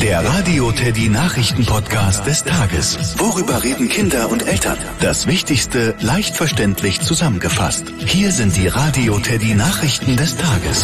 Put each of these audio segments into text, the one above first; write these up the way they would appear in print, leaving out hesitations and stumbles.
Der Radio Teddy Nachrichten-Podcast des Tages. Worüber reden Kinder und Eltern? Das Wichtigste leicht verständlich zusammengefasst. Hier sind die Radio Teddy Nachrichten des Tages.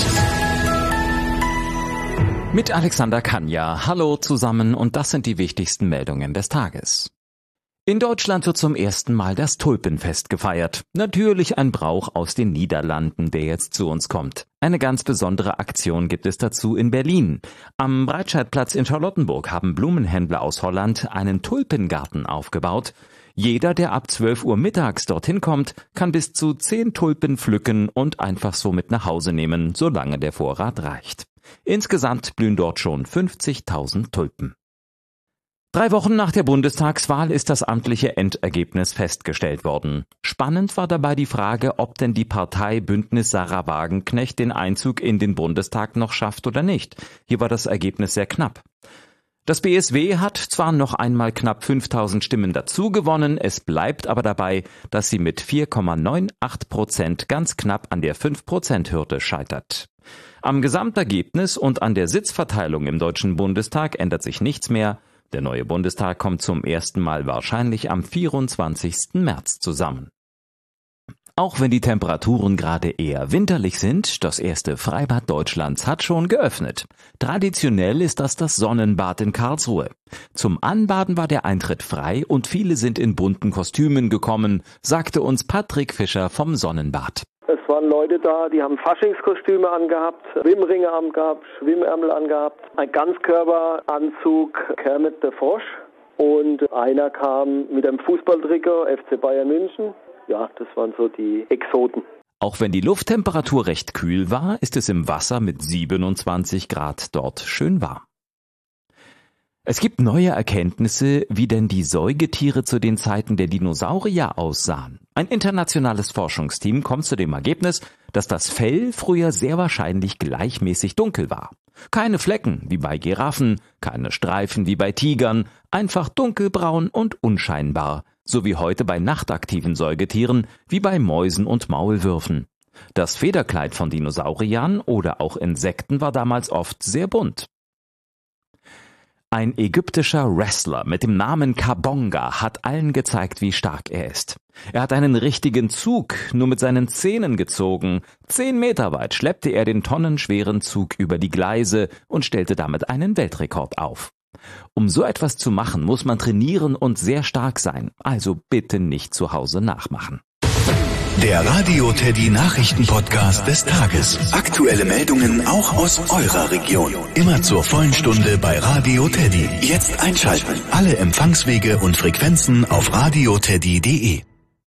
Mit Alexander Kanja. Hallo zusammen und das sind die wichtigsten Meldungen des Tages. In Deutschland wird zum ersten Mal das Tulpenfest gefeiert. Natürlich ein Brauch aus den Niederlanden, der jetzt zu uns kommt. Eine ganz besondere Aktion gibt es dazu in Berlin. Am Breitscheidplatz in Charlottenburg haben Blumenhändler aus Holland einen Tulpengarten aufgebaut. Jeder, der ab 12 Uhr mittags dorthin kommt, kann bis zu 10 Tulpen pflücken und einfach so mit nach Hause nehmen, solange der Vorrat reicht. Insgesamt blühen dort schon 50.000 Tulpen. 3 Wochen nach der Bundestagswahl ist das amtliche Endergebnis festgestellt worden. Spannend war dabei die Frage, ob denn die Partei Bündnis Sarah Wagenknecht den Einzug in den Bundestag noch schafft oder nicht. Hier war das Ergebnis sehr knapp. Das BSW hat zwar noch einmal knapp 5.000 Stimmen dazu gewonnen, es bleibt aber dabei, dass sie mit 4,98% ganz knapp an der 5%-Hürde scheitert. Am Gesamtergebnis und an der Sitzverteilung im Deutschen Bundestag ändert sich nichts mehr. Der neue Bundestag kommt zum ersten Mal wahrscheinlich am 24. März zusammen. Auch wenn die Temperaturen gerade eher winterlich sind, das erste Freibad Deutschlands hat schon geöffnet. Traditionell ist das Sonnenbad in Karlsruhe. Zum Anbaden war der Eintritt frei und viele sind in bunten Kostümen gekommen, sagte uns Patrick Fischer vom Sonnenbad. Es waren Leute da, die haben Faschingskostüme angehabt, Schwimmringe angehabt, Schwimmärmel angehabt, ein Ganzkörperanzug, Kermit der Frosch und einer kam mit einem Fußballtrikot, FC Bayern München. Ja, das waren so die Exoten. Auch wenn die Lufttemperatur recht kühl war, ist es im Wasser mit 27 Grad dort schön warm. Es gibt neue Erkenntnisse, wie denn die Säugetiere zu den Zeiten der Dinosaurier aussahen. Ein internationales Forschungsteam kommt zu dem Ergebnis, dass das Fell früher sehr wahrscheinlich gleichmäßig dunkel war. Keine Flecken wie bei Giraffen, keine Streifen wie bei Tigern, einfach dunkelbraun und unscheinbar, so wie heute bei nachtaktiven Säugetieren wie bei Mäusen und Maulwürfen. Das Federkleid von Dinosauriern oder auch Insekten war damals oft sehr bunt. Ein ägyptischer Wrestler mit dem Namen Kabonga hat allen gezeigt, wie stark er ist. Er hat einen richtigen Zug nur mit seinen Zähnen gezogen. 10 Meter weit schleppte er den tonnenschweren Zug über die Gleise und stellte damit einen Weltrekord auf. Um so etwas zu machen, muss man trainieren und sehr stark sein. Also bitte nicht zu Hause nachmachen. Der Radio Teddy Nachrichten-Podcast des Tages. Aktuelle Meldungen auch aus eurer Region. Immer zur vollen Stunde bei Radio Teddy. Jetzt einschalten. Alle Empfangswege und Frequenzen auf radioteddy.de.